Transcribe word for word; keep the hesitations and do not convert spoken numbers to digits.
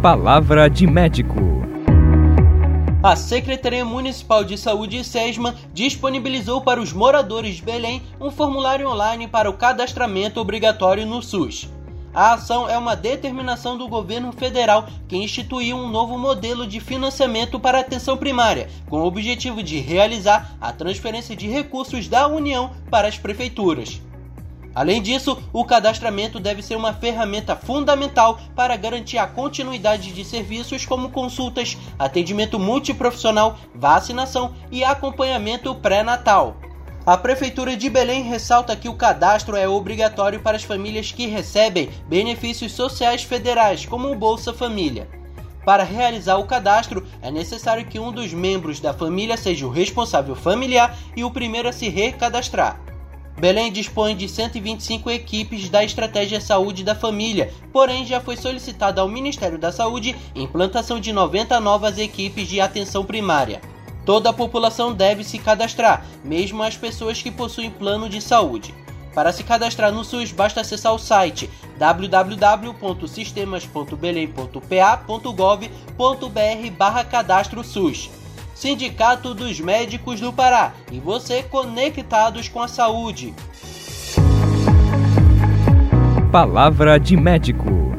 Palavra de médico. A Secretaria Municipal de Saúde, SESMA, disponibilizou para os moradores de Belém um formulário online para o cadastramento obrigatório no SUS. A ação é uma determinação do governo federal que instituiu um novo modelo de financiamento para a atenção primária, com o objetivo de realizar a transferência de recursos da União para as prefeituras. Além disso, o cadastramento deve ser uma ferramenta fundamental para garantir a continuidade de serviços como consultas, atendimento multiprofissional, vacinação e acompanhamento pré-natal. A Prefeitura de Belém ressalta que o cadastro é obrigatório para as famílias que recebem benefícios sociais federais, como o Bolsa Família. Para realizar o cadastro, é necessário que um dos membros da família seja o responsável familiar e o primeiro a se recadastrar. Belém dispõe de cento e vinte e cinco equipes da Estratégia Saúde da Família, porém já foi solicitada ao Ministério da Saúde a implantação de noventa novas equipes de atenção primária. Toda a população deve se cadastrar, mesmo as pessoas que possuem plano de saúde. Para se cadastrar no SUS, basta acessar o site w w w ponto sistemas ponto belém ponto p a ponto gov ponto b r barra cadastro SUS. Sindicato dos Médicos do Pará e você conectados com a saúde. Palavra de médico.